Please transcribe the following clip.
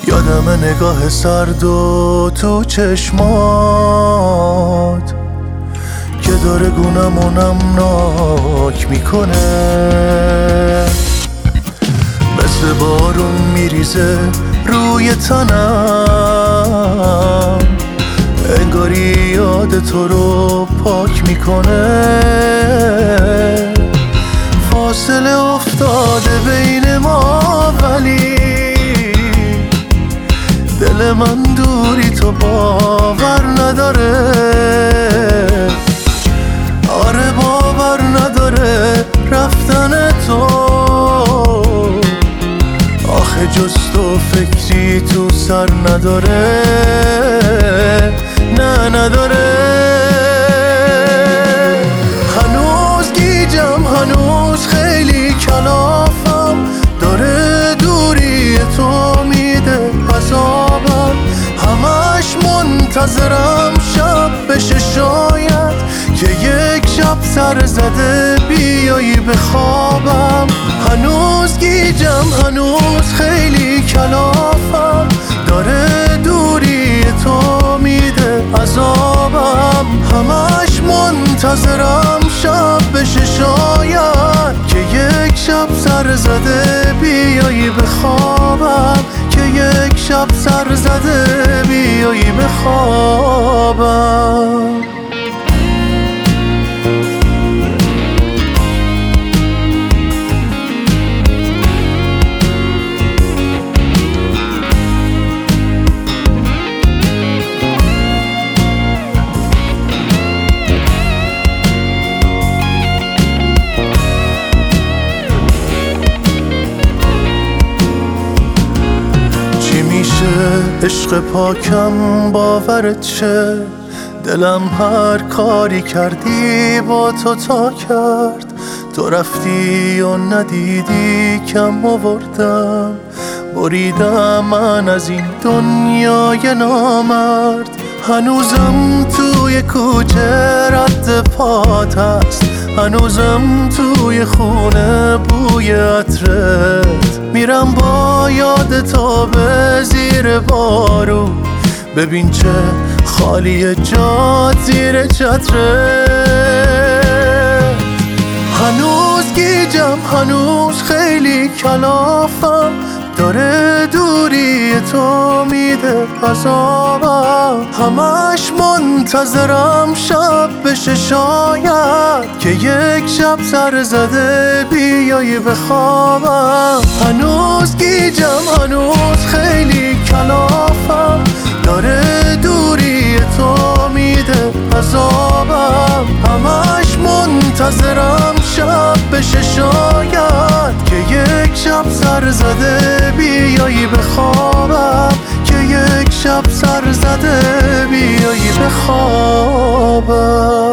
یادم نگاه سرد و تو چشمات که داره گونمو نمناک میکنه، مثل بارون میریزه روی تنم، انگاری یاد تو رو پاک میکنه. فاصله افتاده بین ما ولی دل من دوری تو باور نداره، آره باور نداره رفتن تو. آخه جز تو فکری تو سر نداره، نه نداره. هنوز گیجم، هنوز خیلی کلافم، داره دوری تو میده عذابم. همش منتظرم شب بشه شاید که یک شب سر زده بیایی بخوابم. هنوز گیجم، هنوز خیلی کلافم، داره دوری تو میده عذابم. همش منتظرم شب بشه شاید که یک شب سر زده بیایی بخوابم، که یک شب سر زده بیایی بخوابم. عشق پاکم باورت شه، دلم هر کاری کردی با تو تا کرد. تو رفتی و ندیدی کم آوردم، بریدم من از این دنیای نامرد. هنوزم توی کوچه رد پات هست، هنوزم توی خونه بوی عطرت. میرم با یاد تو به زیر بارون، ببین چه خالی جات زیر چترت. هنوز گیجم، هنوز خیلی کلافم، داره دوری تو میده عذابم. همش منتظرم شب بشه شاید که یک شب سر زده بیایی بخوابم. هنوز گیجم، هنوز خیلی کلافم، داره دوری تو میده عذابم. همش منتظرم شب بشه شاید که یک شب سر زده بیایی بخوابم، که یک شب سر زده بیایی بخوابم.